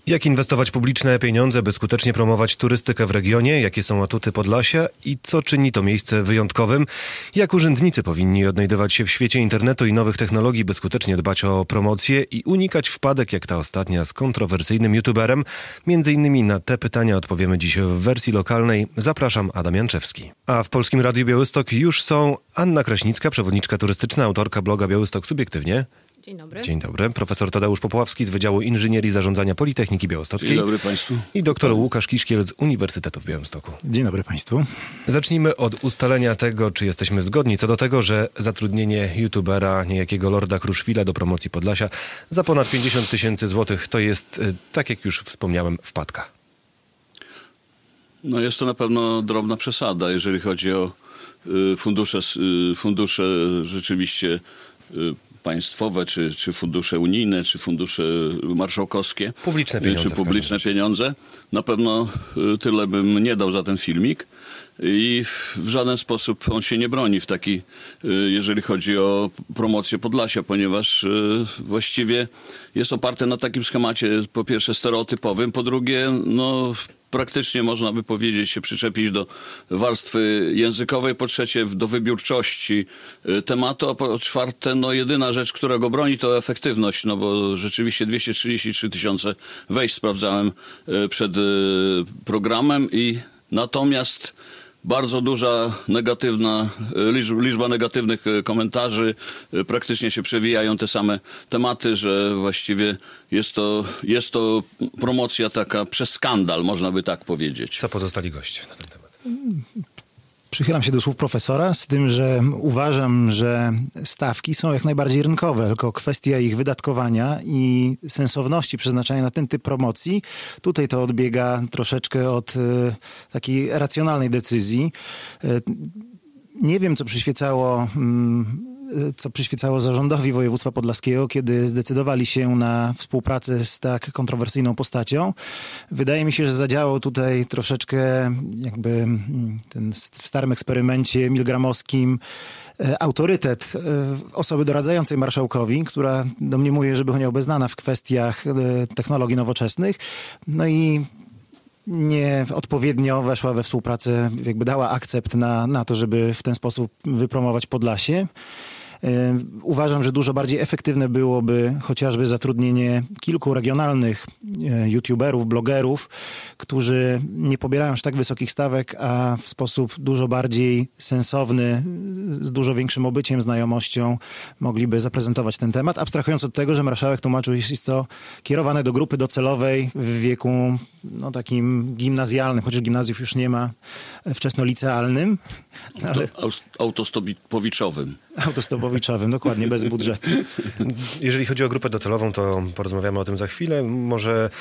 Jak inwestować publiczne pieniądze, by skutecznie promować turystykę w regionie? Jakie są atuty Podlasia i co czyni to miejsce wyjątkowym? Jak urzędnicy powinni odnajdywać się w świecie internetu i nowych technologii, by skutecznie dbać o promocję i unikać wpadek jak ta ostatnia z kontrowersyjnym youtuberem? Między innymi na te pytania odpowiemy dziś w wersji lokalnej. Zapraszam, Adam Janczewski. A w Polskim Radiu Białystok już są Anna Kraśnicka, przewodniczka turystyczna, autorka bloga Białystok Subiektywnie. Dzień dobry. Dzień dobry. Profesor Tadeusz Popławski z Wydziału Inżynierii Zarządzania Politechniki Białostockiej. Dzień dobry Państwu. I doktor Łukasz Kiszkiel z Uniwersytetu w Białymstoku. Dzień dobry Państwu. Zacznijmy od ustalenia tego, czy jesteśmy zgodni co do tego, że zatrudnienie youtubera, niejakiego Lorda Kruszwila do promocji Podlasia za ponad 50 000 złotych to jest, tak jak już wspomniałem, wpadka. No jest to na pewno drobna przesada, jeżeli chodzi o fundusze rzeczywiście państwowe, czy fundusze unijne, czy fundusze marszałkowskie. Publiczne pieniądze. Czy publiczne pieniądze. Na pewno tyle bym nie dał za ten filmik. I w żaden sposób on się nie broni jeżeli chodzi o promocję Podlasia, ponieważ właściwie jest oparte na takim schemacie, po pierwsze stereotypowym, po drugie, praktycznie można by powiedzieć się przyczepić do warstwy językowej, po trzecie do wybiórczości tematu, a po czwarte, jedyna rzecz, która go broni, to efektywność, bo rzeczywiście 233 000 wejść sprawdzałem przed programem i natomiast bardzo duża liczba negatywnych komentarzy, praktycznie się przewijają te same tematy, że właściwie jest to promocja taka przez skandal, można by tak powiedzieć. Co pozostali goście na ten temat? Przychylam się do słów profesora, z tym, że uważam, że stawki są jak najbardziej rynkowe, tylko kwestia ich wydatkowania i sensowności przeznaczania na ten typ promocji. Tutaj to odbiega troszeczkę od takiej racjonalnej decyzji. Nie wiem, co przyświecało zarządowi województwa podlaskiego, kiedy zdecydowali się na współpracę z tak kontrowersyjną postacią. Wydaje mi się, że zadziałał tutaj troszeczkę jakby w starym eksperymencie milgramowskim autorytet osoby doradzającej marszałkowi, która domniemuje, że była nieobeznana w kwestiach technologii nowoczesnych. I nieodpowiednio weszła we współpracę, jakby dała akcept na to, żeby w ten sposób wypromować Podlasie. Uważam, że dużo bardziej efektywne byłoby chociażby zatrudnienie kilku regionalnych youtuberów, blogerów, którzy nie pobierają aż tak wysokich stawek, a w sposób dużo bardziej sensowny, z dużo większym obyciem, znajomością mogliby zaprezentować ten temat, abstrahując od tego, że marszałek tłumaczył, że jest to kierowane do grupy docelowej w wieku takim gimnazjalnym, chociaż gimnazjów już nie ma, wczesnolicealnym. Ale... Autostopowiczowym. Autostopowiczowym, dokładnie, bez budżetu. Jeżeli chodzi o grupę docelową, to porozmawiamy o tym za chwilę. Może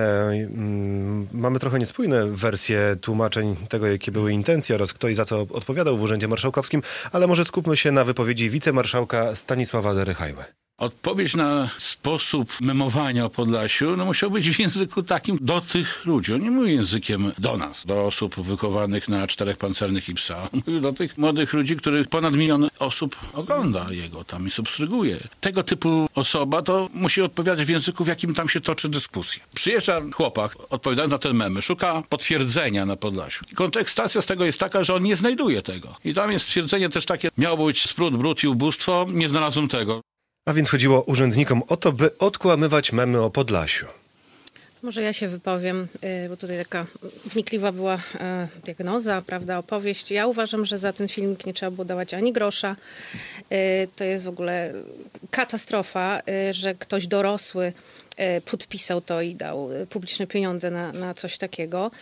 mamy trochę niespójne wersje tłumaczeń tego, jakie były intencje oraz kto i za co odpowiadał w Urzędzie Marszałkowskim, ale może skupmy się na wypowiedzi wicemarszałka Stanisława Derychajły. Odpowiedź na sposób memowania o Podlasiu musiał być w języku takim do tych ludzi. On nie mówił językiem do nas, do osób wychowanych na 4 pancernych i psa. On mówił do tych młodych ludzi, których ponad 1 000 000 osób ogląda jego tam i subskrybuje. Tego typu osoba to musi odpowiadać w języku, w jakim tam się toczy dyskusja. Przyjeżdża chłopak, odpowiadając na ten memy, szuka potwierdzenia na Podlasiu. Kontekstacja z tego jest taka, że on nie znajduje tego. I tam jest stwierdzenie też takie, miało być sprut, brud i ubóstwo, nie znalazłem tego. A więc chodziło urzędnikom o to, by odkłamywać memy o Podlasiu. Może ja się wypowiem, bo tutaj taka wnikliwa była diagnoza, prawda, opowieść. Ja uważam, że za ten filmik nie trzeba było dawać ani grosza. To jest w ogóle katastrofa, że ktoś dorosły podpisał to i dał publiczne pieniądze na coś takiego.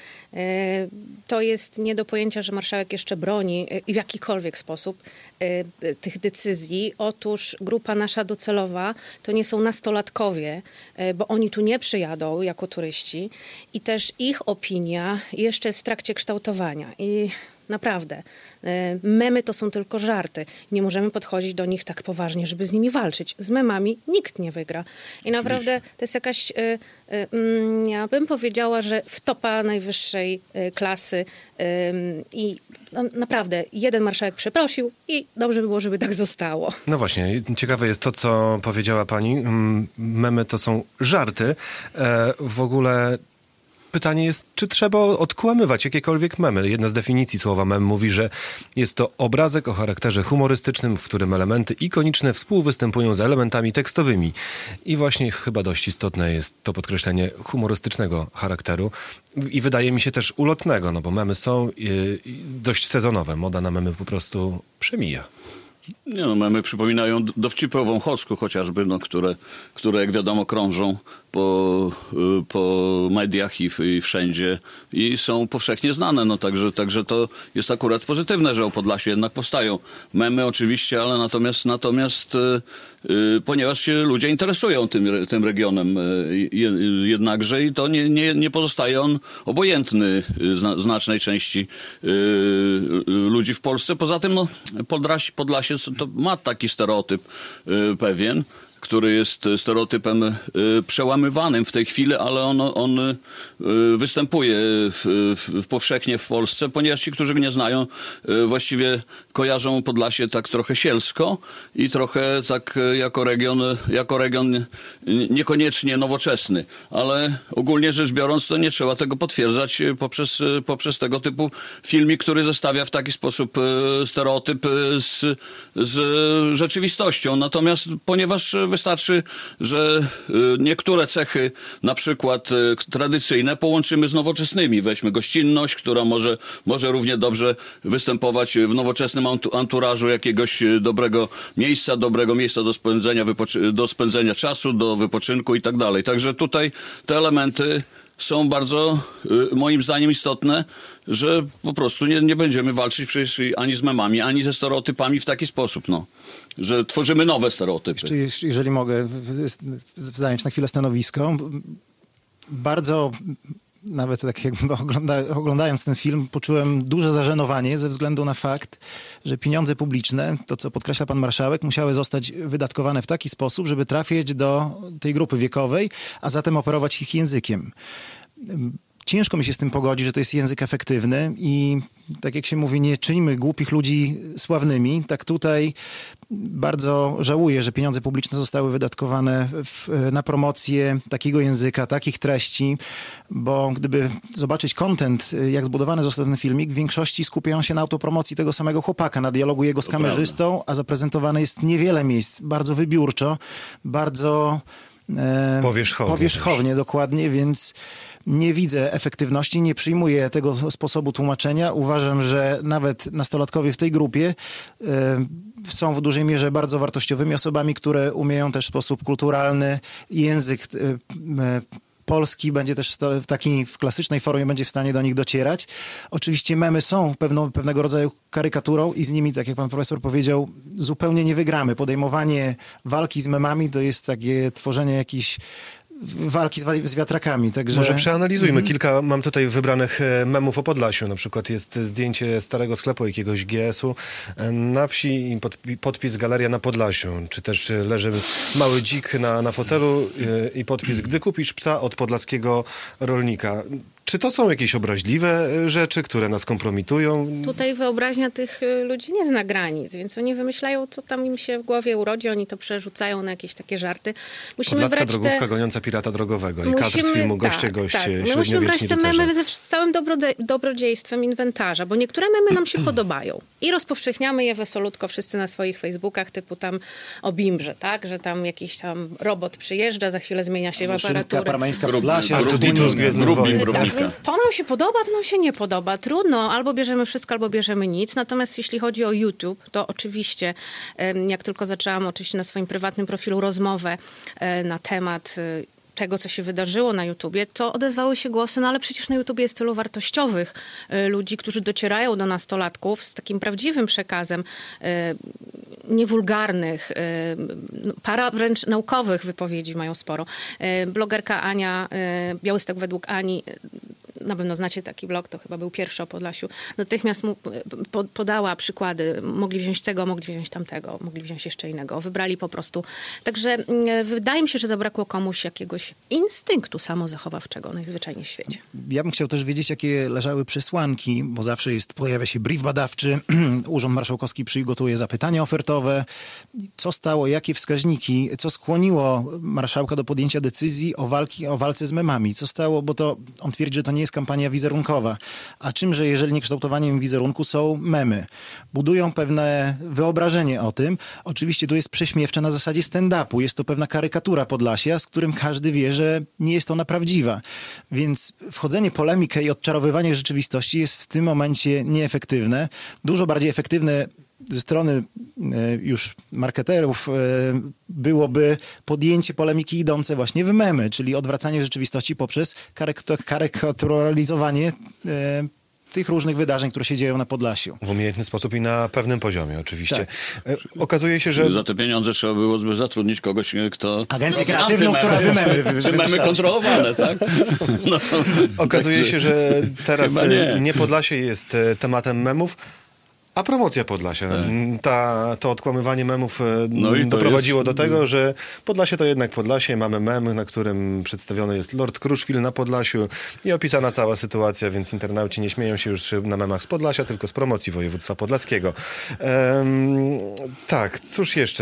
To jest nie do pojęcia, że marszałek jeszcze broni w jakikolwiek sposób tych decyzji. Otóż grupa nasza docelowa to nie są nastolatkowie, bo oni tu nie przyjadą jako turyści i też ich opinia jeszcze jest w trakcie kształtowania. I naprawdę. Memy to są tylko żarty. Nie możemy podchodzić do nich tak poważnie, żeby z nimi walczyć. Z memami nikt nie wygra. I naprawdę to jest jakaś, ja bym powiedziała, że wtopa najwyższej klasy i naprawdę jeden marszałek przeprosił i dobrze by było, żeby tak zostało. No właśnie, ciekawe jest to, co powiedziała pani. Memy to są żarty. W ogóle pytanie jest, czy trzeba odkłamywać jakiekolwiek memy? Jedna z definicji słowa mem mówi, że jest to obrazek o charakterze humorystycznym, w którym elementy ikoniczne współwystępują z elementami tekstowymi. I właśnie chyba dość istotne jest to podkreślenie humorystycznego charakteru i wydaje mi się też ulotnego, no bo memy są dość sezonowe. Moda na memy po prostu przemija. Nie no, memy przypominają dowcipy o Wąchocku chociażby, no, które jak wiadomo krążą po mediach i wszędzie i są powszechnie znane, no także to jest akurat pozytywne, że o Podlasiu jednak powstają memy oczywiście, ale natomiast ponieważ się ludzie interesują tym regionem jednakże i to nie pozostaje on obojętny znacznej części ludzi w Polsce. Poza tym no, Podlasie to ma taki stereotyp pewien, który jest stereotypem przełamywanym w tej chwili, ale on występuje powszechnie w Polsce, ponieważ ci, którzy go nie znają, właściwie kojarzą Podlasie tak trochę sielsko i trochę tak jako region niekoniecznie nowoczesny. Ale ogólnie rzecz biorąc, to nie trzeba tego potwierdzać poprzez tego typu filmik, który zestawia w taki sposób stereotyp z rzeczywistością. Natomiast ponieważ wystarczy, że niektóre cechy, na przykład tradycyjne, połączymy z nowoczesnymi. Weźmy gościnność, która może równie dobrze występować w nowoczesnym anturażu jakiegoś dobrego miejsca do spędzenia czasu, do wypoczynku i tak dalej. Także tutaj te elementy są bardzo, moim zdaniem, istotne, że po prostu nie będziemy walczyć przecież ani z memami, ani ze stereotypami w taki sposób, no. Że tworzymy nowe stereotypy. Jeżeli mogę zająć na chwilę stanowisko, bardzo, nawet tak jakby oglądając ten film, poczułem duże zażenowanie ze względu na fakt, że pieniądze publiczne, to co podkreśla pan marszałek, musiały zostać wydatkowane w taki sposób, żeby trafić do tej grupy wiekowej, a zatem operować ich językiem. Ciężko mi się z tym pogodzić, że to jest język efektywny i tak jak się mówi, nie czyńmy głupich ludzi sławnymi. Tak tutaj bardzo żałuję, że pieniądze publiczne zostały wydatkowane na promocję takiego języka, takich treści, bo gdyby zobaczyć content, jak zbudowany został ten filmik, w większości skupiają się na autopromocji tego samego chłopaka, na dialogu jego z kamerzystą, a zaprezentowane jest niewiele miejsc, bardzo wybiórczo, bardzo powierzchownie dokładnie, więc nie widzę efektywności, nie przyjmuję tego sposobu tłumaczenia. Uważam, że nawet nastolatkowie w tej grupie są w dużej mierze bardzo wartościowymi osobami, które umieją też w sposób kulturalny język polski będzie też w klasycznej formie będzie w stanie do nich docierać. Oczywiście memy są pewnego rodzaju karykaturą i z nimi, tak jak pan profesor powiedział, zupełnie nie wygramy. Podejmowanie walki z memami to jest takie tworzenie jakichś walki z wiatrakami. Także... Może przeanalizujmy kilka, mam tutaj wybranych memów o Podlasiu. Na przykład jest zdjęcie starego sklepu jakiegoś GS-u na wsi i podpis Galeria na Podlasiu. Czy też leży mały dzik na fotelu i podpis Gdy kupisz psa od podlaskiego rolnika. Czy to są jakieś obraźliwe rzeczy, które nas kompromitują? Tutaj wyobraźnia tych ludzi nie zna granic, więc oni wymyślają, co tam im się w głowie urodzi, oni to przerzucają na jakieś takie żarty. Musimy Podlaska brać drogówka goniąca pirata drogowego i kadr z filmu Goście, My musimy brać te memy z całym dobrodziejstwem inwentarza, bo niektóre memy nam się podobają i rozpowszechniamy je wesolutko wszyscy na swoich Facebookach, typu tam o Bimbrze, tak? Że tam jakiś tam robot przyjeżdża, za chwilę zmienia się aparaturę. Parmeńska Podlasia, Więc to nam się podoba, to nam się nie podoba. Trudno, albo bierzemy wszystko, albo bierzemy nic. Natomiast jeśli chodzi o YouTube, to oczywiście, jak tylko zaczęłam oczywiście na swoim prywatnym profilu rozmowę na temat tego, co się wydarzyło na YouTubie, to odezwały się głosy, no ale przecież na YouTubie jest tylu wartościowych ludzi, którzy docierają do nastolatków z takim prawdziwym przekazem, niewulgarnych, wręcz naukowych wypowiedzi mają sporo. Blogerka Ania, Białystok według Ani, na pewno znacie taki blog, to chyba był pierwszy o Podlasiu, natychmiast mu podała przykłady, mogli wziąć tego, mogli wziąć tamtego, mogli wziąć jeszcze innego, wybrali po prostu. Także wydaje mi się, że zabrakło komuś jakiegoś instynktu samozachowawczego najzwyczajniej w świecie. Ja bym chciał też wiedzieć, jakie leżały przesłanki, bo zawsze pojawia się brief badawczy, Urząd Marszałkowski przygotuje zapytania ofertowe. Co stało, jakie wskaźniki, co skłoniło marszałka do podjęcia decyzji o walce z memami? Co stało, bo to on twierdzi, że to nie jest kampania wizerunkowa. A czymże, jeżeli nie kształtowaniem wizerunku są memy? Budują pewne wyobrażenie o tym. Oczywiście tu jest prześmiewcze na zasadzie stand-upu. Jest to pewna karykatura Podlasia, z którym każdy wie, że nie jest ona prawdziwa. Więc wchodzenie w polemikę i odczarowywanie rzeczywistości jest w tym momencie nieefektywne. Dużo bardziej efektywne ze strony już marketerów byłoby podjęcie polemiki idące właśnie w memy, czyli odwracanie rzeczywistości poprzez karykaturalizowanie tych różnych wydarzeń, które się dzieją na Podlasiu. W umiejętny sposób i na pewnym poziomie oczywiście. Tak. Okazuje się, że... Za te pieniądze trzeba było zatrudnić kogoś, kto... Agencję kreatywną, która by memy Czy memy kontrolowane, tak? No, Okazuje się, że teraz Chyba nie Podlasie jest tematem memów, a promocja Podlasia. To odkłamywanie memów i to doprowadziło jest... do tego, że Podlasie to jednak Podlasie. Mamy mem, na którym przedstawiony jest Lord Kruszwil na Podlasiu i opisana cała sytuacja, więc internauci nie śmieją się już na memach z Podlasia, tylko z promocji województwa podlaskiego. Tak, cóż jeszcze?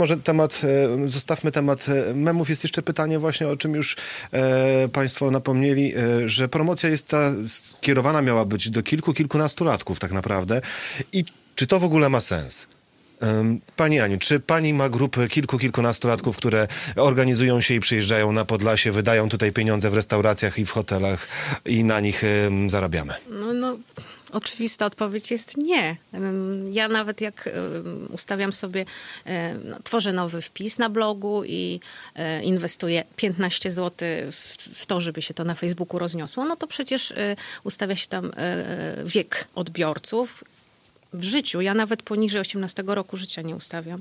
Zostawmy temat memów. Jest jeszcze pytanie właśnie, o czym już państwo napomnieli, że promocja jest skierowana miała być do kilkunastolatków tak naprawdę. I czy to w ogóle ma sens? Pani Aniu, czy pani ma grupy kilkunastolatków, które organizują się i przyjeżdżają na Podlasie, wydają tutaj pieniądze w restauracjach i w hotelach i na nich zarabiamy? No, oczywista odpowiedź jest nie. Ja nawet jak ustawiam sobie, tworzę nowy wpis na blogu i inwestuję 15 zł w to, żeby się to na Facebooku rozniosło, no to przecież ustawia się tam wiek odbiorców. W życiu, ja nawet poniżej 18 roku życia nie ustawiam.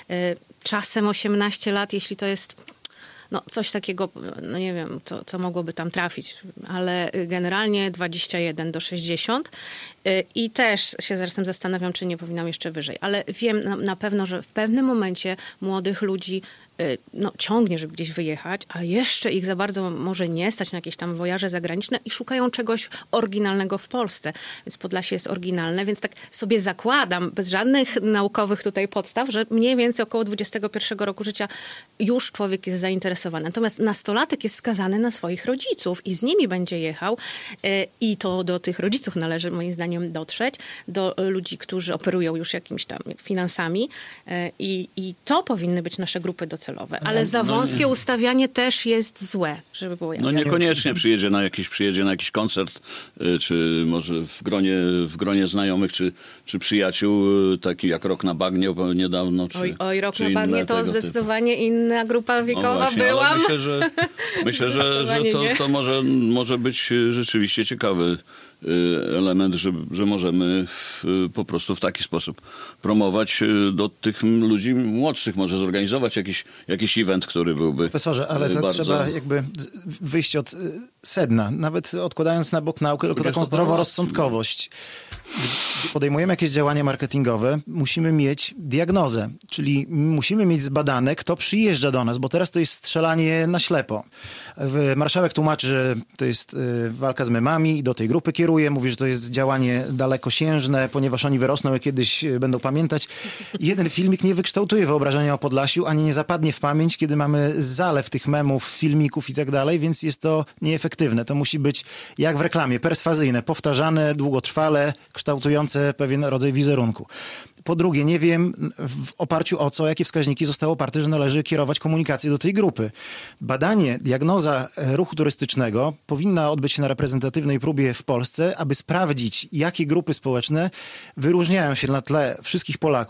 Czasem 18 lat, jeśli to jest coś takiego, nie wiem, co mogłoby tam trafić, ale generalnie 21 do 60 i też się zarazem zastanawiam, czy nie powinnam jeszcze wyżej, ale wiem na pewno, że w pewnym momencie młodych ludzi ciągnie, żeby gdzieś wyjechać, a jeszcze ich za bardzo może nie stać na jakieś tam wojaże zagraniczne i szukają czegoś oryginalnego w Polsce. Więc Podlasie jest oryginalne, więc tak sobie zakładam, bez żadnych naukowych tutaj podstaw, że mniej więcej około 21 roku życia już człowiek jest zainteresowany. Natomiast nastolatek jest skazany na swoich rodziców i z nimi będzie jechał i to do tych rodziców należy moim zdaniem dotrzeć, do ludzi, którzy operują już jakimiś tam finansami i to powinny być nasze grupy docelowe. Ale za wąskie ustawianie też jest złe, żeby było jasne. Niekoniecznie przyjedzie na jakiś koncert, czy może w gronie znajomych, czy przyjaciół, taki jak Rok na Bagnie niedawno. Oj, Rok na Bagnie to zdecydowanie inna grupa wiekowa właśnie, byłam. Myślę, że to może być rzeczywiście ciekawy element, że możemy po prostu w taki sposób promować do tych ludzi młodszych, może zorganizować jakiś event, który byłby Profesorze, ale to bardzo... trzeba jakby wyjść od sedna, nawet odkładając na bok naukę, tylko taką zdroworozsądkowość. Gdy podejmujemy jakieś działania marketingowe, musimy mieć diagnozę, czyli musimy mieć zbadane, kto przyjeżdża do nas, bo teraz to jest strzelanie na ślepo. Marszałek tłumaczy, że to jest walka z memami i do tej grupy kieruje, mówi, że to jest działanie dalekosiężne, ponieważ oni wyrosną i kiedyś będą pamiętać. Jeden filmik nie wykształtuje wyobrażenia o Podlasiu, ani nie zapadnie w pamięć, kiedy mamy zalew tych memów, filmików i tak dalej, więc jest to nieefektywne. To musi być jak w reklamie, perswazyjne, powtarzane, długotrwale, kształtujące pewien rodzaj wizerunku. Po drugie, nie wiem w oparciu o co, jakie wskaźniki zostały oparte, że należy kierować komunikację do tej grupy. Badanie, diagnoza ruchu turystycznego powinna odbyć się na reprezentatywnej próbie w Polsce, aby sprawdzić, jakie grupy społeczne wyróżniają się na tle wszystkich Polaków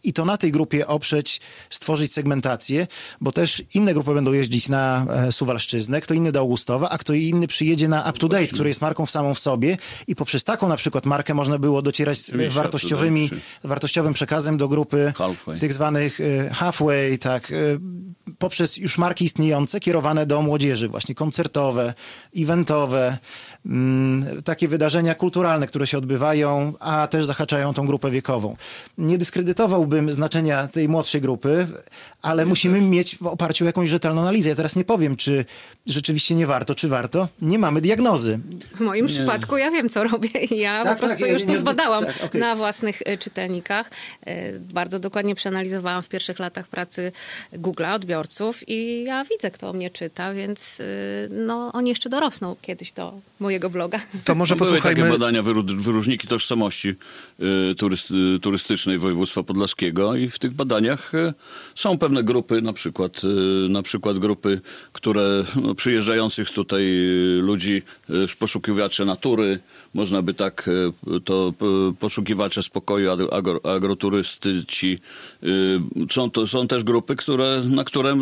i to na tej grupie oprzeć, stworzyć segmentację, bo też inne grupy będą jeździć na Suwalszczyznę, kto inny do Augustowa, a kto inny przyjedzie na Up to Date, który jest marką samą w sobie i poprzez taką na przykład markę można było docierać z wartościowym przekazem do grupy tych zwanych halfway, tak, poprzez już marki istniejące, kierowane do młodzieży, właśnie koncertowe, eventowe, takie wydarzenia kulturalne, które się odbywają, a też zahaczają tą grupę wiekową. Nie dyskredytowałbym znaczenia tej młodszej grupy, ale musimy mieć w oparciu o jakąś rzetelną analizę. Ja teraz nie powiem, czy rzeczywiście nie warto, czy warto. Nie mamy diagnozy. W moim przypadku ja wiem, co robię. Ja po prostu już to zbadałam na własnych czytelnikach. Bardzo dokładnie przeanalizowałam w pierwszych latach pracy Google'a, odbiorców i ja widzę, kto o mnie czyta, więc oni jeszcze dorosną kiedyś do mojego bloga. To może Były posłuchajmy... takie badania, wyróżniki tożsamości turystycznej województwa podlaskiego i w tych badaniach są pewne grupy, na przykład grupy, które przyjeżdżających tutaj ludzi, poszukiwacze natury, można by tak, to poszukiwacze spokoju, agroturystyci. Są też grupy, na które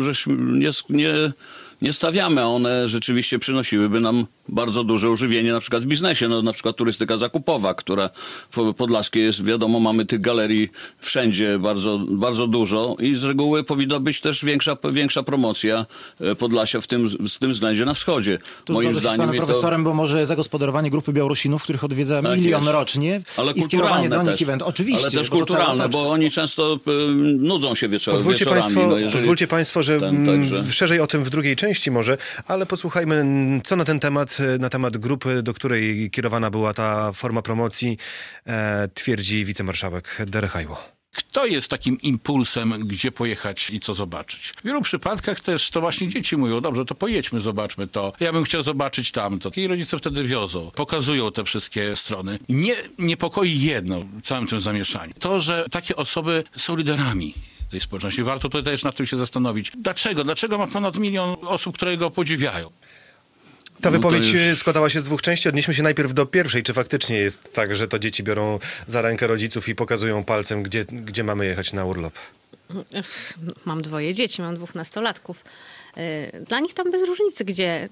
nie stawiamy, a one rzeczywiście przynosiłyby nam bardzo duże używienie, na przykład w biznesie, na przykład turystyka zakupowa, która w Podlaskie jest, wiadomo, mamy tych galerii wszędzie bardzo, bardzo dużo i z reguły powinna być też większa promocja Podlasia w tym względzie na wschodzie. Tu moim zdaniem z panem profesorem, bo może zagospodarowanie grupy Białorusinów, których odwiedza milion rocznie i skierowanie do nich event. Oczywiście. Ale też kulturalne, bo oni często nudzą się wieczorami. Pozwólcie państwo, że szerzej o tym w drugiej części może, ale posłuchajmy, co na ten temat grupy, do której kierowana była ta forma promocji, twierdzi wicemarszałek Derechajło. Kto jest takim impulsem, gdzie pojechać i co zobaczyć? W wielu przypadkach też to właśnie dzieci mówią, dobrze, to pojedźmy, zobaczmy to. Ja bym chciał zobaczyć tamto. I rodzice wtedy wiozą, pokazują te wszystkie strony. Mnie niepokoi jedno w całym tym zamieszaniu. To, że takie osoby są liderami tej społeczności. Warto tutaj też nad tym się zastanowić. Dlaczego ma ponad 1 milion osób, które go podziwiają? Ta wypowiedź składała się z 2 części. Odnieśmy się najpierw do pierwszej. Czy faktycznie jest tak, że to dzieci biorą za rękę rodziców i pokazują palcem, gdzie mamy jechać na urlop? Mam 2 dzieci, mam 2 nastolatków. Dla nich tam bez różnicy gdzie.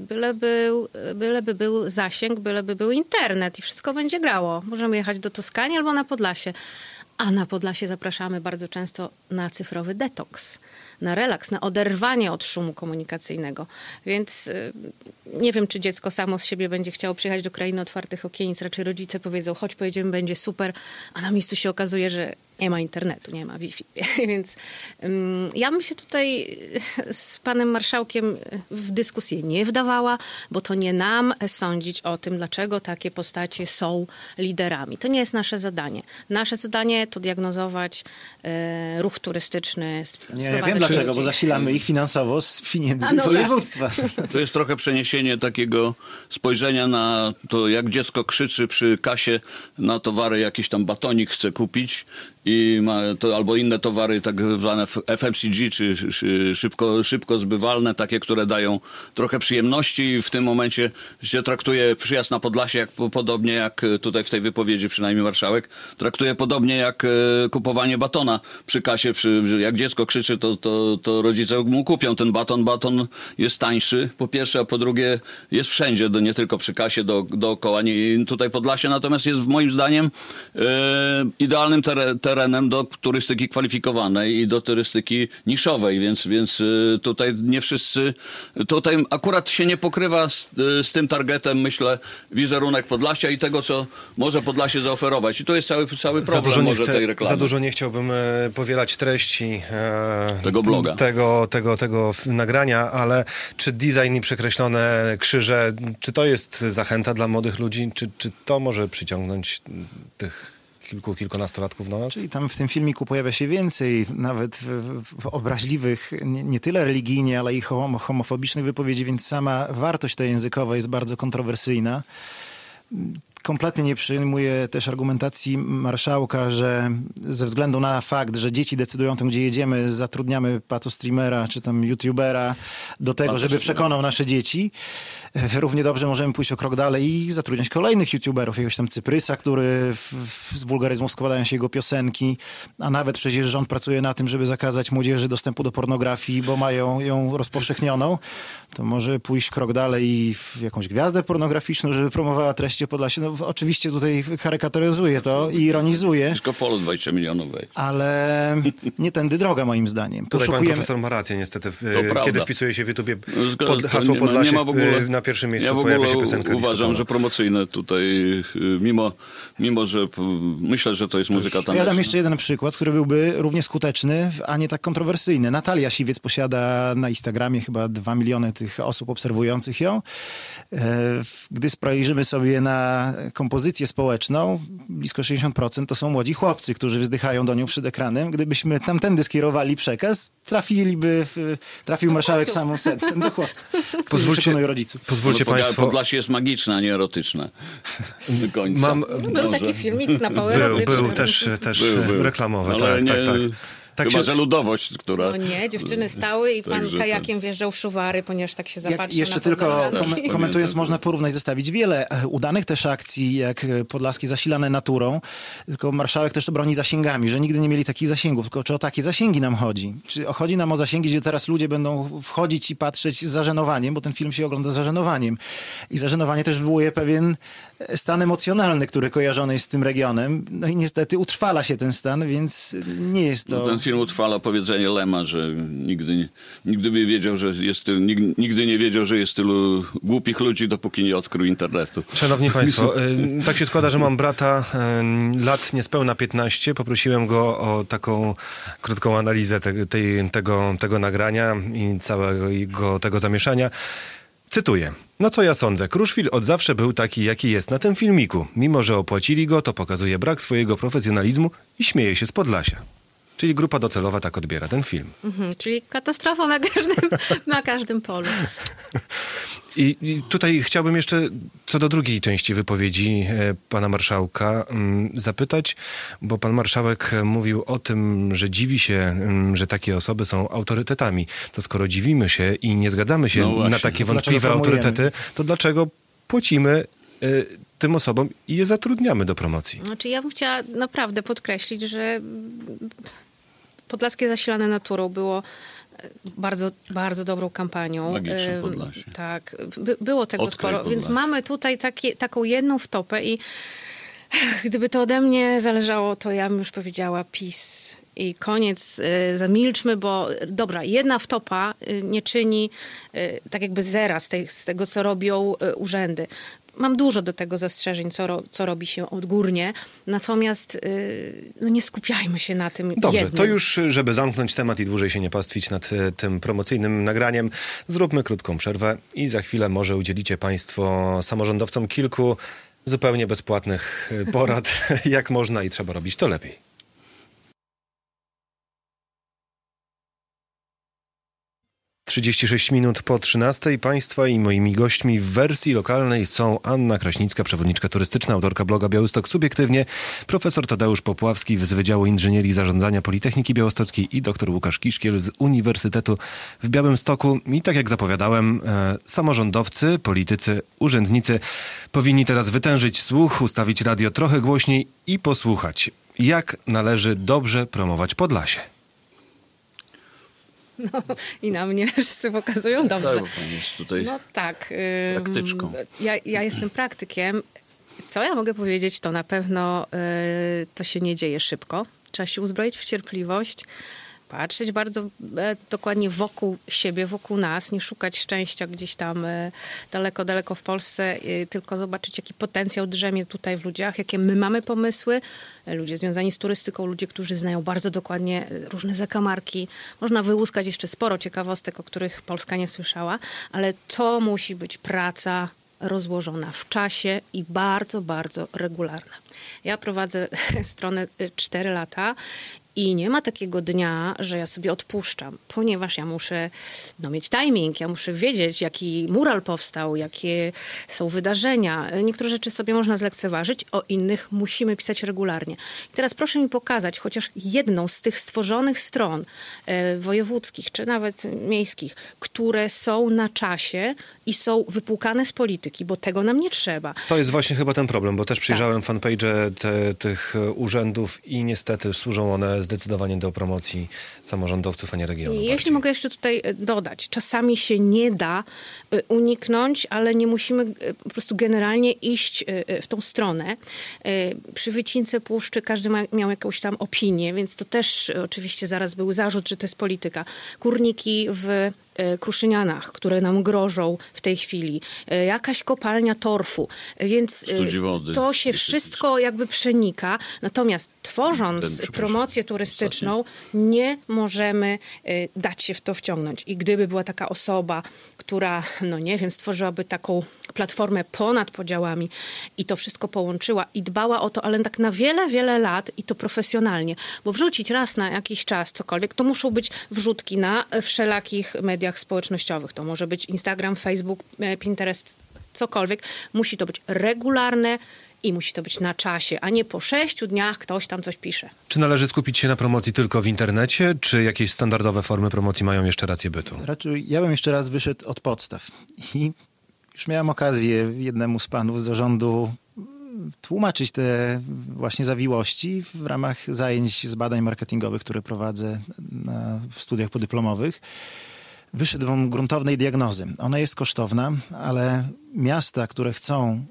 Byleby był zasięg, byleby był internet i wszystko będzie grało. Możemy jechać do Toskanii albo na Podlasie. A na Podlasie zapraszamy bardzo często na cyfrowy detoks, na relaks, na oderwanie od szumu komunikacyjnego. Więc nie wiem, czy dziecko samo z siebie będzie chciało przyjechać do krainy otwartych okienic. Raczej rodzice powiedzą, chodź, pojedziemy, będzie super, a na miejscu się okazuje, że nie ma internetu, nie ma Wi-Fi. Więc ja bym się tutaj z panem marszałkiem w dyskusję nie wdawała, bo to nie nam sądzić o tym, dlaczego takie postacie są liderami. To nie jest nasze zadanie. Nasze zadanie to diagnozować ruch turystyczny. Ja wiem dlaczego, bo zasilamy ich finansowo z pieniędzy województwa. To jest trochę przeniesienie takiego spojrzenia na to, jak dziecko krzyczy przy kasie na towary, jakiś tam batonik chce kupić i ma to albo inne towary tak zwane FMCG, czy szybko zbywalne, takie, które dają trochę przyjemności i w tym momencie się traktuje przyjazd na Podlasie podobnie jak tutaj w tej wypowiedzi przynajmniej marszałek, traktuje podobnie jak kupowanie batona przy kasie. Jak dziecko krzyczy, to rodzice mu kupią ten baton. Baton jest tańszy, po pierwsze, a po drugie jest wszędzie, nie tylko przy kasie, dookoła. Tutaj Podlasie natomiast jest moim zdaniem idealnym terenem do turystyki kwalifikowanej i do turystyki niszowej, więc tutaj nie wszyscy, tutaj akurat się nie pokrywa z tym targetem, myślę, wizerunek Podlasia i tego, co może Podlasie zaoferować. I to jest cały problem tej reklamy. Za dużo nie chciałbym powielać treści tego bloga. Tego nagrania, ale czy design i przekreślone krzyże, czy to jest zachęta dla młodych ludzi? Czy to może przyciągnąć tych kilkunastolatków do nas? Czyli tam w tym filmiku pojawia się więcej, nawet obraźliwych, nie tyle religijnie, ale i homofobicznych wypowiedzi, więc sama wartość ta językowa jest bardzo kontrowersyjna. Kompletnie nie przyjmuję też argumentacji marszałka, że ze względu na fakt, że dzieci decydują tym, gdzie jedziemy, zatrudniamy patostreamera czy tam youtubera do tego, żeby przekonał nasze dzieci. Równie dobrze możemy pójść o krok dalej i zatrudniać kolejnych youtuberów, jakiegoś tam Cyprysa, który z wulgaryzmów składają się jego piosenki, a nawet przecież rząd pracuje na tym, żeby zakazać młodzieży dostępu do pornografii, bo mają ją rozpowszechnioną. To może pójść krok dalej i w jakąś gwiazdę pornograficzną, żeby promowała treści o Podlasiu. No, oczywiście tutaj karykaturyzuję to i ironizuję. Disco Polo 20 milionów wejść. Ale nie tędy droga, moim zdaniem. Tutaj pan profesor ma rację, niestety. prawda. Kiedy wpisuje się w YouTubie hasło Podlasie, na pierwszym miejscu pojawia się piosenka uważam, że promocyjne tutaj, mimo że myślę, że to jest muzyka taneczna. Ja dam jeszcze jeden przykład, który byłby równie skuteczny, a nie tak kontrowersyjny. Natalia Siwiec posiada na Instagramie chyba 2 miliony tych osób obserwujących ją. Gdy spojrzymy sobie na kompozycję społeczną, blisko 60% to są młodzi chłopcy, którzy wzdychają do nią przed ekranem. Gdybyśmy tamtędy skierowali przekaz, trafił marszałek w samą sedno do chłopców, którzy przekonują rodziców. Pozwólcie państwo... Podlasie jest magiczne, a nie erotyczne. Do końca. Był taki filmik na Power erotyczny. Był też reklamowy. Ale tak. Chyba, że ludowość, która... No nie, dziewczyny stały i pan Także kajakiem wjeżdżał w Szuwary, ponieważ tak się zapatrzył Jeszcze na tylko Podlasianki. komentując, można porównać, zestawić wiele udanych też akcji, jak podlaskie zasilane naturą, tylko marszałek też to broni zasięgami, że nigdy nie mieli takich zasięgów, tylko czy o takie zasięgi nam chodzi? Czy chodzi nam o zasięgi, gdzie teraz ludzie będą wchodzić i patrzeć z zażenowaniem, bo ten film się ogląda z zażenowaniem. I zażenowanie też wywołuje pewien stan emocjonalny, który kojarzony jest z tym regionem. No i niestety utrwala się ten stan, więc nie jest to... No, ten film utrwala powiedzenie Lema, że nigdy nie wiedział, że jest tylu głupich ludzi, dopóki nie odkrył internetu. Szanowni państwo, tak się składa, że mam brata lat niespełna 15. Poprosiłem go o taką krótką analizę tego nagrania i całego tego zamieszania. Cytuję. No co ja sądzę, Kruszwil od zawsze był taki, jaki jest na tym filmiku. Mimo że opłacili go, to pokazuje brak swojego profesjonalizmu i śmieje się z Podlasia. Czyli grupa docelowa tak odbiera ten film. Czyli katastrofa na każdym polu. I tutaj chciałbym jeszcze co do drugiej części wypowiedzi pana marszałka zapytać, bo pan marszałek mówił o tym, że dziwi się, że takie osoby są autorytetami. To skoro dziwimy się i nie zgadzamy się na takie wątpliwe autorytety, to dlaczego płacimy tym osobom i je zatrudniamy do promocji? Znaczy ja bym chciała naprawdę podkreślić, że Podlaskie zasilane naturą było bardzo, bardzo dobrą kampanią. Magiczne Podlasie. Tak, było tego Odkryj sporo, Podlasie. więc mamy tutaj taką jedną wtopę i gdyby to ode mnie zależało, to ja bym już powiedziała PiS. I koniec, zamilczmy, bo dobra, jedna wtopa nie czyni tak jakby zera z tego, co robią urzędy. Mam dużo do tego zastrzeżeń, co robi się odgórnie, natomiast nie skupiajmy się na tym Dobrze, jednym. to już, żeby zamknąć temat i dłużej się nie pastwić nad tym promocyjnym nagraniem, zróbmy krótką przerwę i za chwilę może udzielicie państwo samorządowcom kilku zupełnie bezpłatnych porad, jak można i trzeba robić to lepiej. 36 minut po 13. Państwa i moimi gośćmi w wersji lokalnej są Anna Kraśnicka, przewodniczka turystyczna, autorka bloga Białystok Subiektywnie, profesor Tadeusz Popławski z Wydziału Inżynierii i Zarządzania Politechniki Białostockiej i dr Łukasz Kiszkiel z Uniwersytetu w Białymstoku. I tak jak zapowiadałem, samorządowcy, politycy, urzędnicy powinni teraz wytężyć słuch, ustawić radio trochę głośniej i posłuchać, jak należy dobrze promować Podlasie. No, i na mnie wszyscy pokazują dobrze. Tak, bo pan jest tutaj praktyczką. Ja jestem praktykiem. Co ja mogę powiedzieć, to na pewno to się nie dzieje szybko. Trzeba się uzbroić w cierpliwość, patrzeć bardzo dokładnie wokół siebie, wokół nas, nie szukać szczęścia gdzieś tam daleko, daleko w Polsce, tylko zobaczyć, jaki potencjał drzemie tutaj w ludziach, jakie my mamy pomysły. Ludzie związani z turystyką, ludzie, którzy znają bardzo dokładnie różne zakamarki. Można wyłuskać jeszcze sporo ciekawostek, o których Polska nie słyszała, ale to musi być praca rozłożona w czasie i bardzo, bardzo regularna. Ja prowadzę stronę 4 lata I nie ma takiego dnia, że ja sobie odpuszczam, ponieważ ja muszę mieć timing, ja muszę wiedzieć, jaki mural powstał, jakie są wydarzenia. Niektóre rzeczy sobie można zlekceważyć, o innych musimy pisać regularnie. I teraz proszę mi pokazać chociaż jedną z tych stworzonych stron wojewódzkich, czy nawet miejskich, które są na czasie i są wypłukane z polityki, bo tego nam nie trzeba. To jest właśnie chyba ten problem, bo też przyjrzałem fanpage tych urzędów i niestety służą one zdecydowanie do promocji samorządowców, a nie regionu. Jeśli mogę jeszcze tutaj dodać, czasami się nie da uniknąć, ale nie musimy po prostu generalnie iść w tą stronę. Przy wycince puszczy każdy miał jakąś tam opinię, więc to też oczywiście zaraz był zarzut, że to jest polityka. Kurniki w Kruszynianach, które nam grożą w tej chwili. Jakaś kopalnia torfu. Więc to się wszystko jakby przenika. Natomiast tworząc promocję turystyczną, nie możemy dać się w to wciągnąć. I gdyby była taka osoba, która, stworzyłaby taką platformę ponad podziałami i to wszystko połączyła i dbała o to, ale tak na wiele, wiele lat i to profesjonalnie. Bo wrzucić raz na jakiś czas cokolwiek, to muszą być wrzutki na wszelakich mediach społecznościowych. To może być Instagram, Facebook, Pinterest, cokolwiek. Musi to być regularne i musi to być na czasie, a nie po 6 dniach ktoś tam coś pisze. Czy należy skupić się na promocji tylko w internecie, czy jakieś standardowe formy promocji mają jeszcze rację bytu? Raczej ja bym jeszcze raz wyszedł od podstaw. I już miałem okazję jednemu z panów z zarządu tłumaczyć te właśnie zawiłości w ramach zajęć z badań marketingowych, które prowadzę w studiach podyplomowych. Wyszedłem gruntownej diagnozy. Ona jest kosztowna, ale miasta, które chcą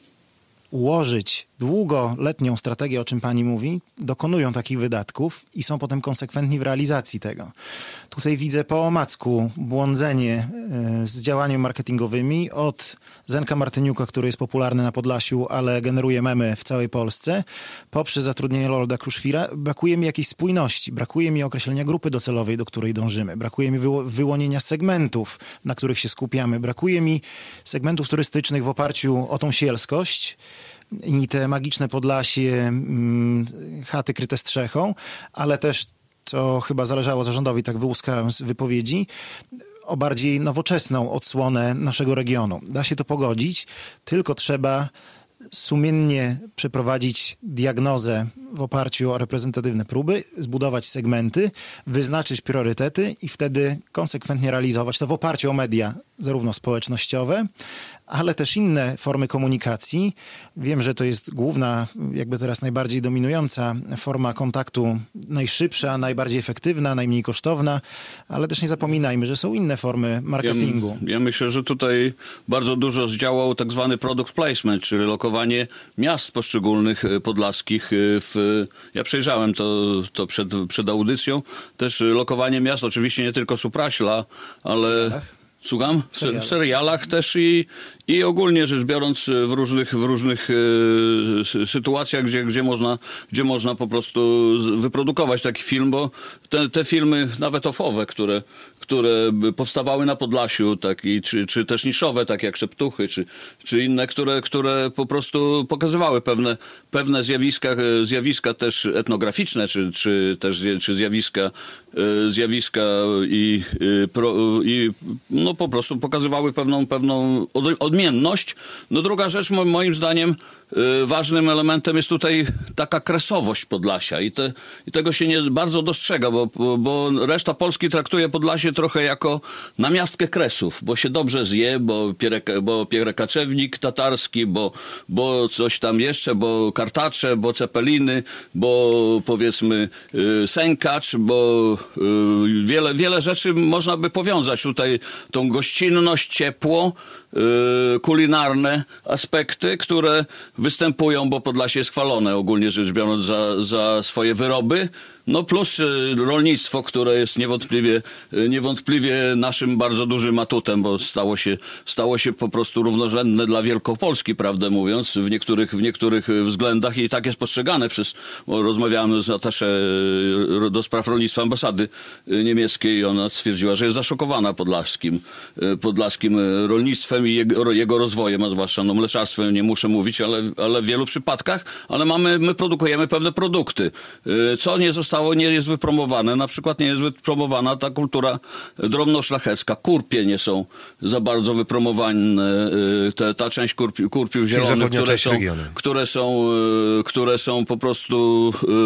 ułożyć długoletnią strategię, o czym pani mówi, dokonują takich wydatków i są potem konsekwentni w realizacji tego. Tutaj widzę po omacku błądzenie z działaniami marketingowymi od Zenka Martyniuka, który jest popularny na Podlasiu, ale generuje memy w całej Polsce, poprzez zatrudnienie Lorda Kruszwila. Brakuje mi jakiejś spójności, brakuje mi określenia grupy docelowej, do której dążymy, brakuje mi wyłonienia segmentów, na których się skupiamy, brakuje mi segmentów turystycznych w oparciu o tą sielskość i te magiczne Podlasie, chaty kryte strzechą, ale też, co chyba zależało zarządowi, tak wyłuskałem z wypowiedzi, o bardziej nowoczesną odsłonę naszego regionu. Da się to pogodzić, tylko trzeba sumiennie przeprowadzić diagnozę w oparciu o reprezentatywne próby, zbudować segmenty, wyznaczyć priorytety i wtedy konsekwentnie realizować to w oparciu o media, zarówno społecznościowe, ale też inne formy komunikacji. Wiem, że to jest główna, jakby teraz najbardziej dominująca forma kontaktu, najszybsza, najbardziej efektywna, najmniej kosztowna, ale też nie zapominajmy, że są inne formy marketingu. Ja myślę, że tutaj bardzo dużo zdziałał tak zwany product placement, czyli lokowanie miast poszczególnych podlaskich. Ja przejrzałem to przed audycją. Też lokowanie miast, oczywiście nie tylko Supraśla, ale... Słucham? W serialach też i ogólnie rzecz biorąc w różnych sytuacjach, gdzie można po prostu wyprodukować taki film, bo te filmy nawet offowe, które powstawały na Podlasiu, czy też niszowe, tak jak Szeptuchy, czy inne, które po prostu pokazywały pewne zjawiska też etnograficzne, czy też zjawiska i po prostu pokazywały pewną odmienność. No druga rzecz, moim zdaniem, ważnym elementem jest tutaj taka kresowość Podlasia i tego się nie bardzo dostrzega, bo reszta Polski traktuje Podlasie trochę jako namiastkę kresów, bo się dobrze zje, bo pierekaczewnik tatarski, bo coś tam jeszcze, bo kartacze, bo cepeliny, bo powiedzmy sękacz, bo wiele rzeczy można by powiązać tutaj, tą gościnność, ciepło, kulinarne aspekty, które występują, bo Podlasie jest chwalone ogólnie rzecz biorąc za swoje wyroby. No plus rolnictwo, które jest niewątpliwie naszym bardzo dużym atutem, bo stało się po prostu równorzędne dla Wielkopolski, prawdę mówiąc, w niektórych względach i tak jest postrzegane bo rozmawiałem z atasze do spraw rolnictwa ambasady niemieckiej i ona stwierdziła, że jest zaszokowana podlaskim rolnictwem rolnictwem i jego rozwojem, a zwłaszcza mleczarstwem, nie muszę mówić, ale w wielu przypadkach, ale my produkujemy pewne produkty. Co nie jest wypromowane, na przykład nie jest wypromowana ta kultura drobnoszlachecka. Kurpie nie są za bardzo wypromowane, ta część kurpiów zielonych, które są po prostu,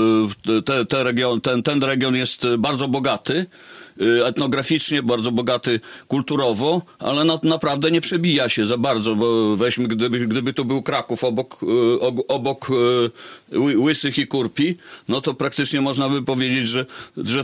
ten region jest bardzo bogaty etnograficznie, bardzo bogaty kulturowo, ale naprawdę nie przebija się za bardzo, bo weźmy, gdyby tu był Kraków obok Łysych i Kurpi, no to praktycznie można by powiedzieć, że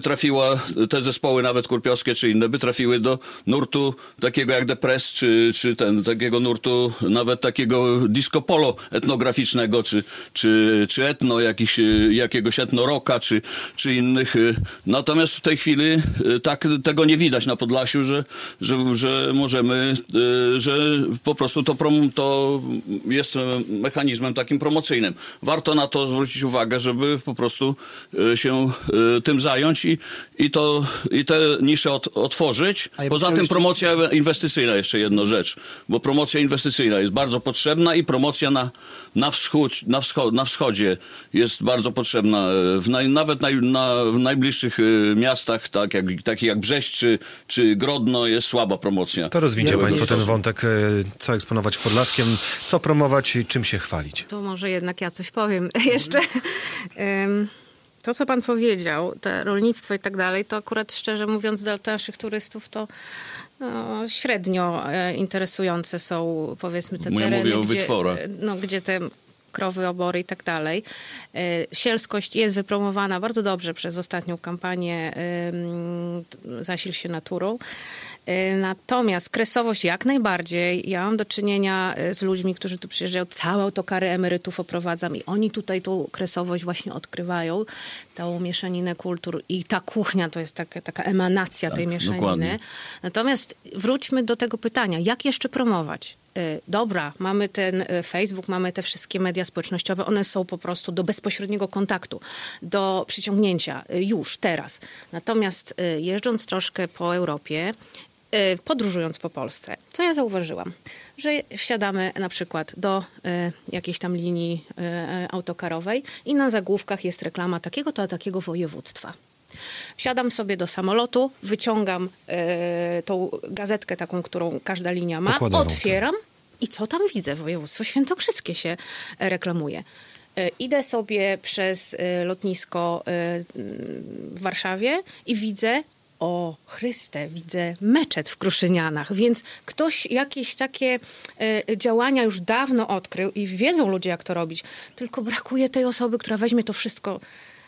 te zespoły nawet kurpiowskie czy inne by trafiły do nurtu takiego jak Depres, czy takiego nurtu nawet takiego disco polo etnograficznego, czy etno, jakiegoś etnorocka, czy innych. Natomiast w tej chwili tego nie widać na Podlasiu, że możemy, że po prostu to jest mechanizmem takim promocyjnym. Warto na to zwrócić uwagę, żeby po prostu się tym zająć i te nisze otworzyć. Poza tym promocja inwestycyjna, jeszcze jedna rzecz, bo promocja inwestycyjna jest bardzo potrzebna i promocja na wschodzie jest bardzo potrzebna. Nawet w najbliższych miastach, takich jak Brześć czy Grodno, jest słaba promocja. To rozwincie Państwo ten wątek, co eksponować w Podlaskiem, co promować i czym się chwalić. To może jednak ja coś powiem jeszcze. To, co pan powiedział, te rolnictwo i tak dalej, to akurat szczerze mówiąc dla naszych turystów to średnio interesujące są, powiedzmy, te tereny, gdzie te krowy, obory i tak dalej. Sielskość jest wypromowana bardzo dobrze przez ostatnią kampanię Zasil się naturą. Natomiast kresowość jak najbardziej. Ja mam do czynienia z ludźmi, którzy tu przyjeżdżają, całe autokary emerytów oprowadzam i oni tutaj tą kresowość właśnie odkrywają, tą mieszaninę kultur i ta kuchnia to jest taka emanacja tej mieszaniny. Dokładnie. Natomiast wróćmy do tego pytania, jak jeszcze promować? Dobra, mamy ten Facebook, mamy te wszystkie media społecznościowe, one są po prostu do bezpośredniego kontaktu, do przyciągnięcia już, teraz. Natomiast jeżdżąc troszkę po Europie, podróżując po Polsce, co ja zauważyłam? Że wsiadamy na przykład do jakiejś tam linii autokarowej i na zagłówkach jest reklama takiego województwa. Wsiadam sobie do samolotu, wyciągam tą gazetkę taką, którą każda linia ma, otwieram i co tam widzę? Województwo świętokrzyskie się reklamuje. Idę sobie przez lotnisko w Warszawie i widzę, o Chryste, widzę meczet w Kruszynianach, więc ktoś jakieś takie działania już dawno odkrył i wiedzą ludzie, jak to robić. Tylko brakuje tej osoby, która weźmie to wszystko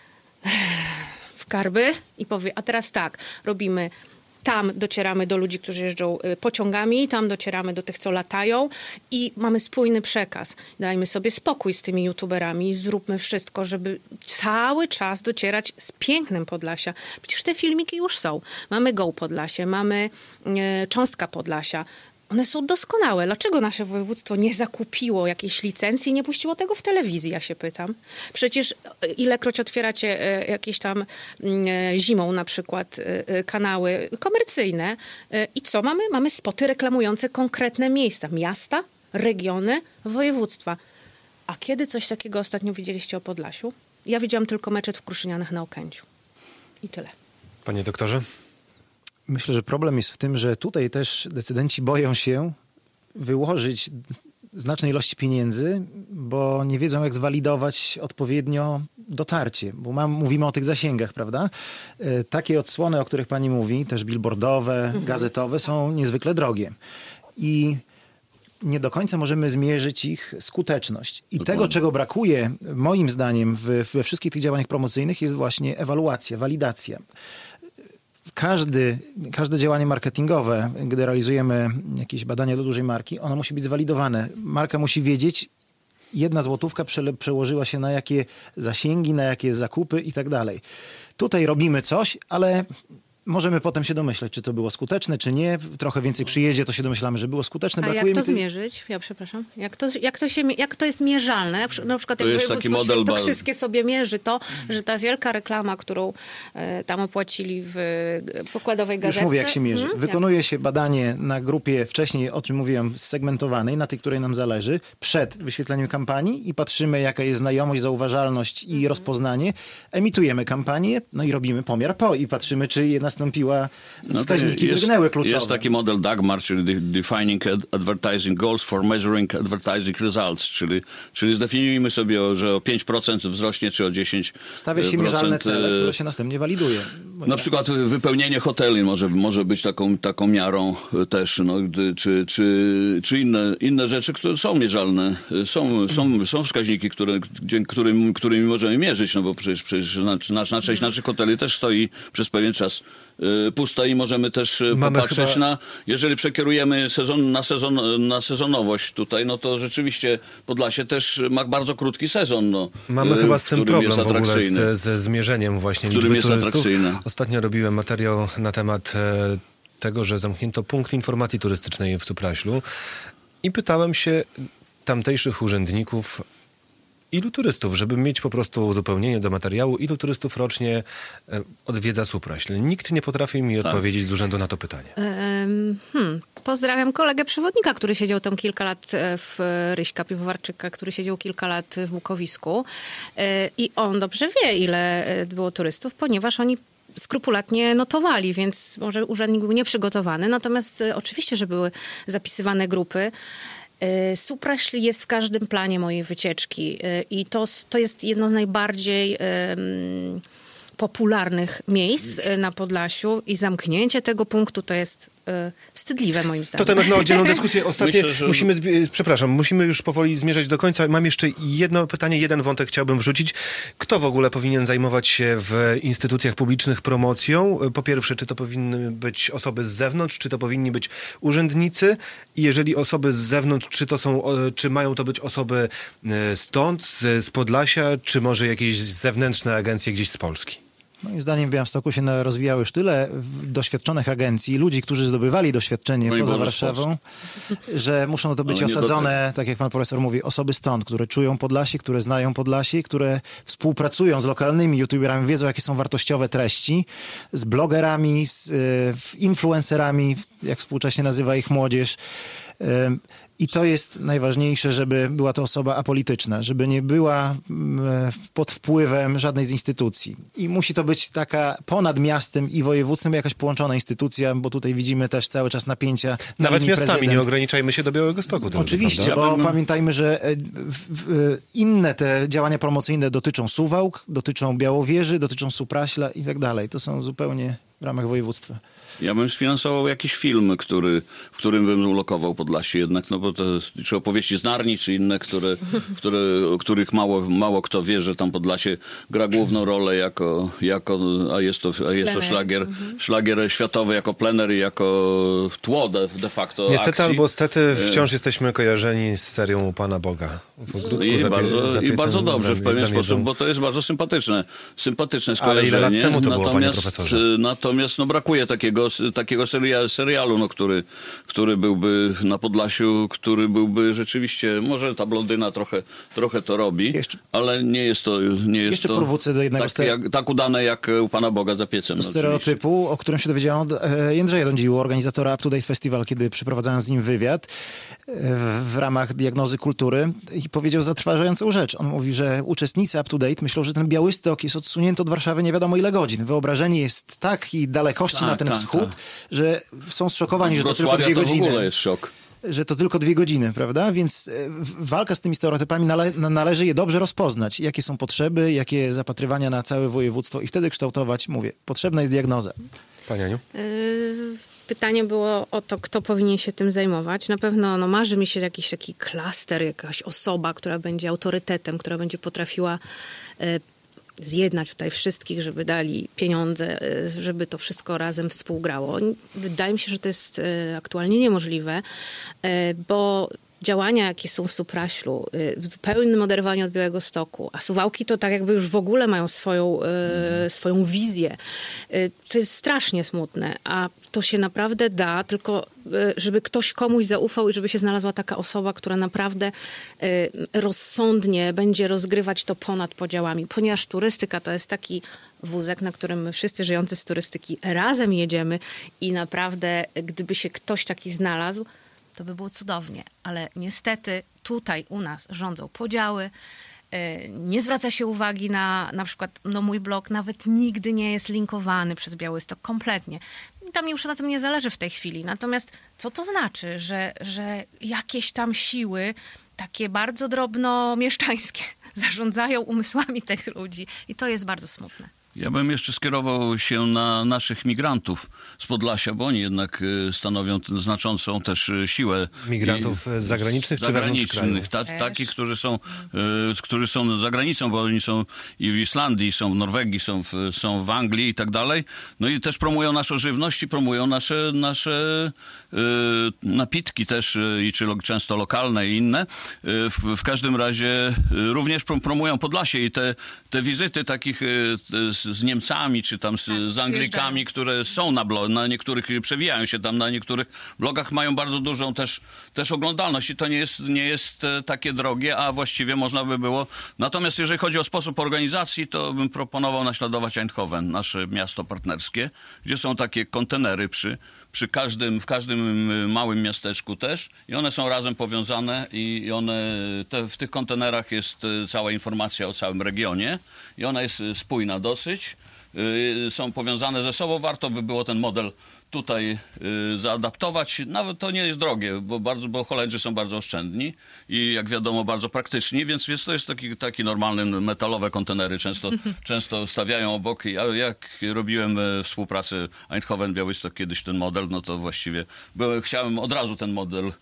w karby i powie, a teraz tak, robimy, tam docieramy do ludzi, którzy jeżdżą pociągami, tam docieramy do tych, co latają i mamy spójny przekaz. Dajmy sobie spokój z tymi youtuberami, zróbmy wszystko, żeby cały czas docierać z pięknem Podlasia. Przecież te filmiki już są. Mamy Go Podlasie, mamy Cząstka Podlasia. One są doskonałe. Dlaczego nasze województwo nie zakupiło jakiejś licencji i nie puściło tego w telewizji, ja się pytam. Przecież ilekroć otwieracie jakieś tam zimą na przykład kanały komercyjne i co mamy? Mamy spoty reklamujące konkretne miejsca. Miasta, regiony, województwa. A kiedy coś takiego ostatnio widzieliście o Podlasiu? Ja widziałam tylko meczet w Kruszynianach na Okęciu. I tyle. Panie doktorze? Myślę, że problem jest w tym, że tutaj też decydenci boją się wyłożyć znacznej ilości pieniędzy, bo nie wiedzą, jak zwalidować odpowiednio dotarcie, bo mówimy o tych zasięgach, prawda? Takie odsłony, o których pani mówi, też billboardowe, gazetowe, są niezwykle drogie. I nie do końca możemy zmierzyć ich skuteczność. I tego, czego brakuje, moim zdaniem, we wszystkich tych działaniach promocyjnych, jest właśnie ewaluacja, walidacja. Każde działanie marketingowe, gdy realizujemy jakieś badania do dużej marki, ono musi być zwalidowane. Marka musi wiedzieć, 1 złotówka przełożyła się na jakie zasięgi, na jakie zakupy i tak dalej. Tutaj robimy coś, ale Możemy potem się domyśleć, czy to było skuteczne, czy nie. Trochę więcej przyjedzie, to się domyślamy, że było skuteczne. A jak to zmierzyć? Ja przepraszam. Jak to jest mierzalne? Na przykład To jak jest taki województwo model świętokrzyskie sobie mierzy to, że ta wielka reklama, którą tam opłacili w pokładowej gazetce... Już mówię, jak się mierzy. Wykonuje się badanie na grupie wcześniej, o czym mówiłem, segmentowanej, na tej, której nam zależy, przed wyświetleniem kampanii i patrzymy, jaka jest znajomość, zauważalność i rozpoznanie. Emitujemy kampanię, no i robimy pomiar po i patrzymy, czy nastąpiła wskaźniki drgnęły kluczowe. Jest taki model DAGMAR, czyli Defining Advertising Goals for Measuring Advertising Results, czyli zdefiniujmy sobie, że o 5% wzrośnie, czy o 10%. Stawia się mierzalne cele, które się następnie waliduje. Na przykład wypełnienie hoteli może być taką miarą też, no, czy inne rzeczy, które są mierzalne. Są wskaźniki, którymi możemy mierzyć, no bo przecież część naszych hoteli też stoi przez pewien czas pusta i możemy też popatrzeć jeżeli przekierujemy na sezonowość tutaj, no to rzeczywiście Podlasie też ma bardzo krótki sezon. No, mamy chyba z tym problem w ogóle atrakcyjny. ze zmierzeniem właśnie którym jest turystów. atrakcyjny. Ostatnio robiłem materiał na temat tego, że zamknięto punkt informacji turystycznej w Supraślu i pytałem się tamtejszych urzędników, ilu turystów, żeby mieć po prostu uzupełnienie do materiału, ilu turystów rocznie odwiedza Supraśl? Nikt nie potrafi mi odpowiedzieć z urzędu na to pytanie. Pozdrawiam kolegę przewodnika, który siedział tam kilka lat Ryśka Piwowarczyka, który siedział kilka lat w Bukowisku i on dobrze wie, ile było turystów, ponieważ oni skrupulatnie notowali, więc może urzędnik był nieprzygotowany. Natomiast oczywiście, że były zapisywane grupy. Supraśl jest w każdym planie mojej wycieczki i to jest jedno z najbardziej popularnych miejsc na Podlasiu i zamknięcie tego punktu to jest wstydliwe moim zdaniem. To temat na oddzielną dyskusję. Ostatnie Myślę, musimy już powoli zmierzać do końca. Mam jeszcze jedno pytanie, jeden wątek chciałbym wrzucić. Kto w ogóle powinien zajmować się w instytucjach publicznych promocją? Po pierwsze, czy to powinny być osoby z zewnątrz, czy to powinni być urzędnicy? I jeżeli osoby z zewnątrz, czy mają to być osoby stąd, z Podlasia, czy może jakieś zewnętrzne agencje gdzieś z Polski? Moim zdaniem w Białymstoku się rozwijało już tyle doświadczonych agencji, ludzi, którzy zdobywali doświadczenie poza Warszawą, że muszą to być osadzone, tak jak pan profesor mówi, osoby stąd, które czują Podlasie, które znają Podlasie, które współpracują z lokalnymi youtuberami, wiedzą, jakie są wartościowe treści, z blogerami, z influencerami, jak współcześnie nazywa ich młodzież. I to jest najważniejsze, żeby była to osoba apolityczna, żeby nie była pod wpływem żadnej z instytucji. I musi to być taka ponad miastem i województwem jakaś połączona instytucja, bo tutaj widzimy też cały czas napięcia. Nawet miastami, nie ograniczajmy się do Białegostoku. Oczywiście, bo pamiętajmy, że inne te działania promocyjne dotyczą Suwałk, dotyczą Białowieży, dotyczą Supraśla i tak dalej. To są zupełnie w ramach województwa. Ja bym sfinansował jakiś film, w którym bym ulokował Podlasie jednak, no bo to czy opowieści z Narni, czy inne, o których mało kto wie, że tam Podlasie gra główną rolę a jest to szlagier światowy jako plener i jako tło de facto niestety akcji. Albo stety wciąż jesteśmy kojarzeni z serią Pana Boga. I bardzo dobrze w pewien sposób, bo to jest bardzo sympatyczne skojarzenie. Ale ile lat temu to było, panie profesorze? Natomiast brakuje takiego serialu, który byłby na Podlasiu, który byłby rzeczywiście, może ta blondyna trochę to robi, ale nie jest to powrócę do jednego tak udane jak u Pana Boga za piecem. Stereotypu, o którym się dowiedziałem od Jędrzeja Dądziły, organizatora Up to Date Festival, kiedy przeprowadzałem z nim wywiad w ramach diagnozy kultury i powiedział zatrważającą rzecz. On mówi, że uczestnicy Up to Date myślą, że ten Białystok jest odsunięty od Warszawy nie wiadomo ile godzin. Wyobrażenie jest takiej dalekości na ten wschód, że są zszokowani, że to tylko 2 godziny. W ogóle jest szok. Że to tylko 2 godziny, prawda? Więc walka z tymi stereotypami należy je dobrze rozpoznać. Jakie są potrzeby, jakie zapatrywania na całe województwo i wtedy kształtować, potrzebna jest diagnoza. Pani Aniu? Pytanie było o to, kto powinien się tym zajmować. Na pewno marzy mi się jakiś taki klaster, jakaś osoba, która będzie autorytetem, która będzie potrafiła zjednać tutaj wszystkich, żeby dali pieniądze, żeby to wszystko razem współgrało. Wydaje mi się, że to jest aktualnie niemożliwe, bo działania, jakie są w Supraślu, w zupełnym oderwaniu od Białegostoku, a Suwałki to tak jakby już w ogóle mają swoją wizję. To jest strasznie smutne, a to się naprawdę da, tylko żeby ktoś komuś zaufał i żeby się znalazła taka osoba, która naprawdę rozsądnie będzie rozgrywać to ponad podziałami, ponieważ turystyka to jest taki wózek, na którym my wszyscy żyjący z turystyki razem jedziemy i naprawdę gdyby się ktoś taki znalazł, to by było cudownie, ale niestety tutaj u nas rządzą podziały, nie zwraca się uwagi na przykład, mój blog nawet nigdy nie jest linkowany przez Białystok, kompletnie. Tam już na tym nie zależy w tej chwili. Natomiast co to znaczy, że jakieś tam siły, takie bardzo drobnomieszczańskie, zarządzają umysłami tych ludzi i to jest bardzo smutne. Ja bym jeszcze skierował się na naszych migrantów z Podlasia, bo oni jednak stanowią znaczącą też siłę. Migrantów zagranicznych czy wewnątrz kraju? Takich, którzy są za granicą, bo oni są i w Islandii, są w Norwegii, są w Anglii i tak dalej. No i też promują naszą żywność i promują nasze napitki też, czy często lokalne i inne. W każdym razie również promują Podlasie i te wizyty takich z Niemcami, czy tam z Anglikami, które są na niektórych, przewijają się tam na niektórych blogach, mają bardzo dużą też oglądalność i to nie jest takie drogie, a właściwie można by było. Natomiast jeżeli chodzi o sposób organizacji, to bym proponował naśladować Eindhoven, nasze miasto partnerskie, gdzie są takie kontenery w każdym małym miasteczku też i one są razem powiązane i w tych kontenerach jest cała informacja o całym regionie i ona jest spójna dosyć. Są powiązane ze sobą. Warto by było ten model tutaj zaadaptować. Nawet to nie jest drogie, bo Holendrzy są bardzo oszczędni i jak wiadomo bardzo praktyczni, więc to jest taki normalny, metalowe kontenery często stawiają obok. Jak robiłem współpracę Eindhoven-Białystok kiedyś ten model, no to właściwie chciałem od razu ten model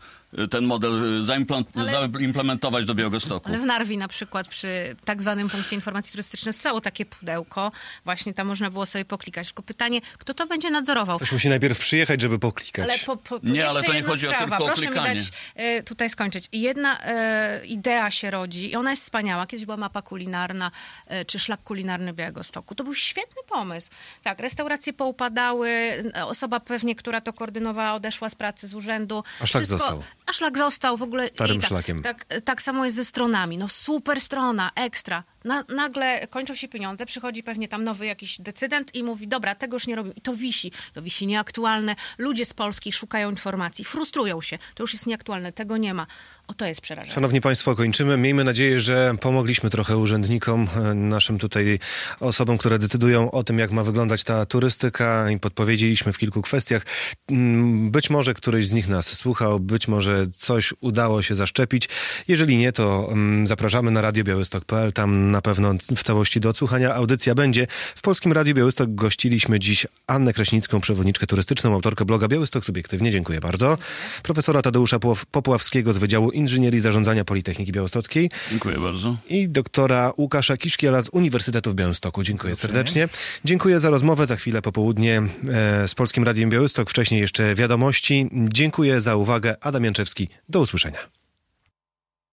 zaimplementować do Białegostoku. Ale w Narwi na przykład przy tak zwanym punkcie informacji turystycznej stało takie pudełko. Właśnie tam można było sobie poklikać. Tylko pytanie, kto to będzie nadzorował? Ktoś musi najpierw przyjechać, żeby poklikać. Ale to nie chodzi tylko o klikanie. Proszę mi dać tutaj skończyć. Jedna idea się rodzi i ona jest wspaniała. Kiedyś była mapa kulinarna, czy szlak kulinarny Białegostoku. To był świetny pomysł. Tak, restauracje poupadały, osoba pewnie, która to koordynowała, odeszła z pracy, z urzędu. A szlak został. A szlak został w ogóle. Starym szlakiem. Tak samo jest ze stronami. Super strona, ekstra. Nagle kończą się pieniądze, przychodzi pewnie tam nowy jakiś decydent i mówi, dobra, tego już nie robimy. I to wisi nieaktualne. Ludzie z Polski szukają informacji, frustrują się. To już jest nieaktualne, tego nie ma. To jest przerażające. Szanowni Państwo, kończymy. Miejmy nadzieję, że pomogliśmy trochę urzędnikom, naszym tutaj osobom, które decydują o tym, jak ma wyglądać ta turystyka i podpowiedzieliśmy w kilku kwestiach. Być może któryś z nich nas słuchał, być może coś udało się zaszczepić. Jeżeli nie, to zapraszamy na radiobiałystok.pl. Tam na pewno w całości do odsłuchania audycja będzie. W Polskim Radiu Białystok gościliśmy dziś Annę Kraśnicką, przewodniczkę turystyczną, autorkę bloga Białystok Subiektywnie. Dziękuję bardzo. Profesora Tadeusza Popławskiego z Wydziału Inżynierii Zarządzania Politechniki Białostockiej. Dziękuję bardzo. I doktora Łukasza Kiszkiela z Uniwersytetu w Białymstoku. Dziękuję serdecznie. Dziękuję za rozmowę. Za chwilę po południe z Polskim Radiem Białystok. Wcześniej jeszcze wiadomości. Dziękuję za uwagę. Adam Janczewski. Do usłyszenia.